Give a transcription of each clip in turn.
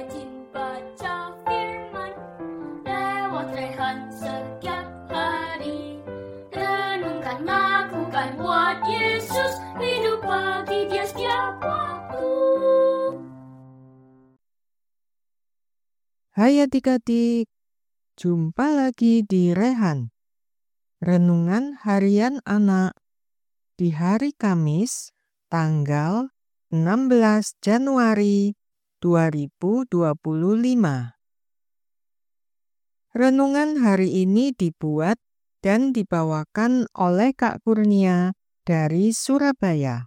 rajin baca firman lewat rehan setiap hari. Renungkan, lakukan buat Yesus, hidup bagi Dia setiap waktu. Hai adik-adik, jumpa lagi di Rehan. Renungan Harian Anak di hari Kamis, tanggal 16 Januari 2025. Renungan hari ini dibuat dan dibawakan oleh Kak Kurnia dari Surabaya.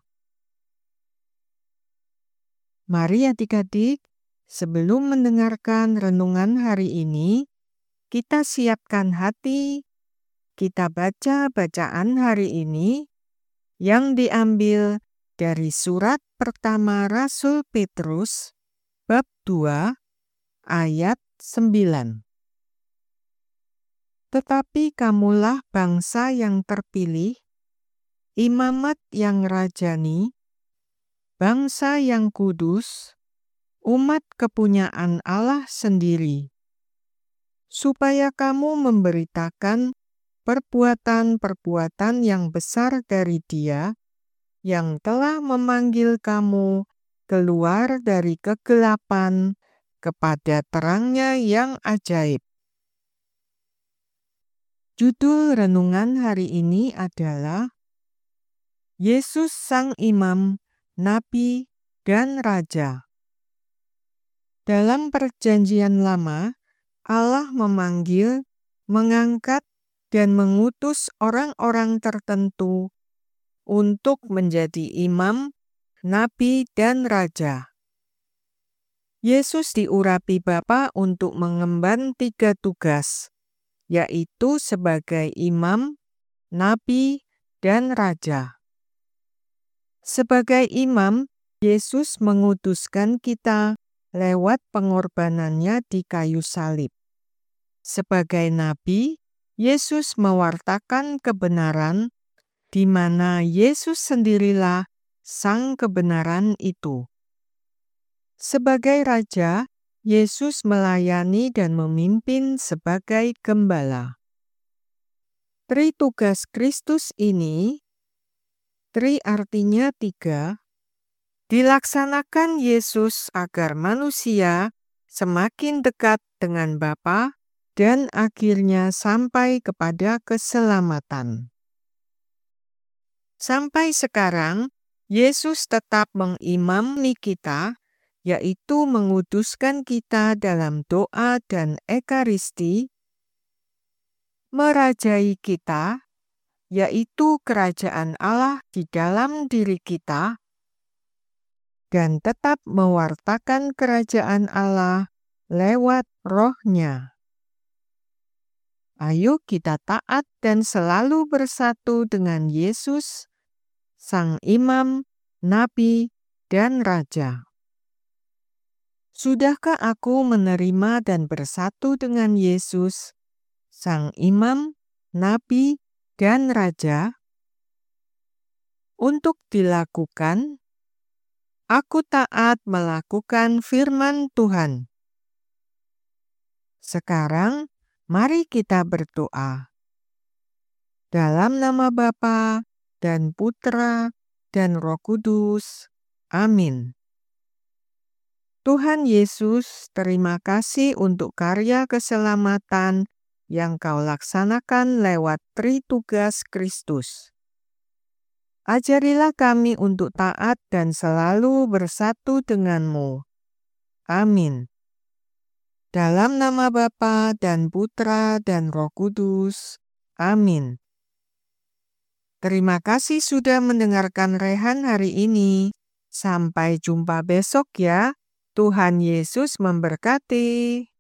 Mari adik-adik, sebelum mendengarkan renungan hari ini, kita siapkan hati, kita baca bacaan hari ini yang diambil dari surat pertama Rasul Petrus, bab 2, ayat 9. Tetapi kamulah bangsa yang terpilih, imamat yang rajani, bangsa yang kudus, umat kepunyaan Allah sendiri, supaya kamu memberitakan perbuatan-perbuatan yang besar dari Dia yang telah memanggil kamu keluar dari kegelapan kepada terang-Nya yang ajaib. Judul renungan hari ini adalah Yesus Sang Imam, Nabi, dan Raja. Dalam Perjanjian Lama, Allah memanggil, mengangkat, dan mengutus orang-orang tertentu untuk menjadi imam, nabi, dan raja. Yesus diurapi Bapa untuk mengemban 3 tugas, yaitu sebagai imam, nabi, dan raja. Sebagai imam, Yesus mengutuskan kita lewat pengorbanannya di kayu salib. Sebagai nabi, Yesus mewartakan kebenaran, di mana Yesus sendirilah sang kebenaran itu. Sebagai raja, Yesus melayani dan memimpin sebagai gembala. Tritugas Kristus ini, tri artinya 3, dilaksanakan Yesus agar manusia semakin dekat dengan Bapa dan akhirnya sampai kepada keselamatan. Sampai sekarang, Yesus tetap mengimami kita, yaitu menguduskan kita dalam doa dan ekaristi, merajai kita, yaitu kerajaan Allah di dalam diri kita, dan tetap mewartakan kerajaan Allah lewat Roh-Nya. Ayo kita taat dan selalu bersatu dengan Yesus, Sang Imam, Nabi, dan Raja. Sudahkah aku menerima dan bersatu dengan Yesus, Sang Imam, Nabi, dan Raja? Untuk dilakukan, aku taat melakukan firman Tuhan. Sekarang, mari kita berdoa. Dalam nama Bapa dan Putra dan Roh Kudus. Amin. Tuhan Yesus, terima kasih untuk karya keselamatan yang Kau laksanakan lewat tritugas Kristus. Ajarilah kami untuk taat dan selalu bersatu denganmu. Amin. Dalam nama Bapa dan Putra dan Roh Kudus. Amin. Terima kasih sudah mendengarkan Rehan hari ini. Sampai jumpa besok ya. Tuhan Yesus memberkati.